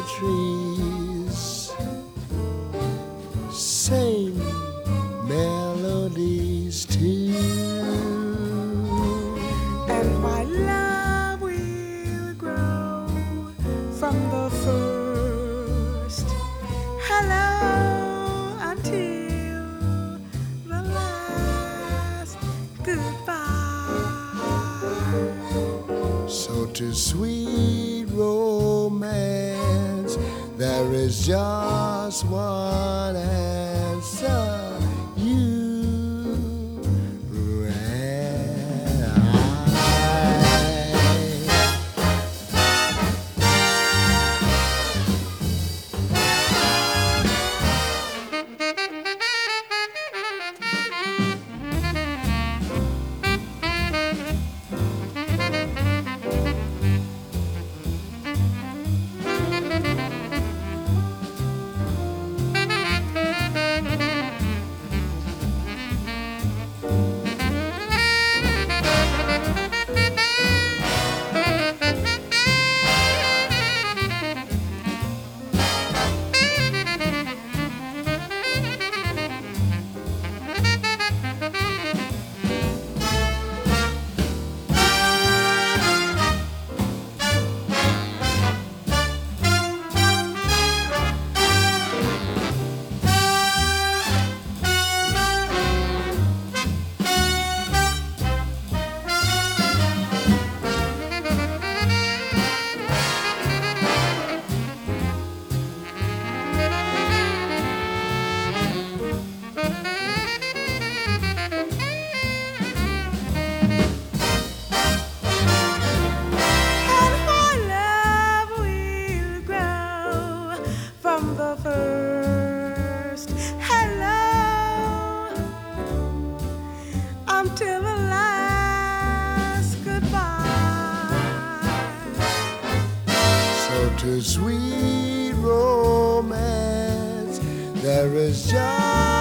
trees sing melodies too. And my love will grow from the first hello until the last goodbye. So to sweet romance, there is just one answer. You and I. First hello until the last goodbye. So to sweet romance, there is just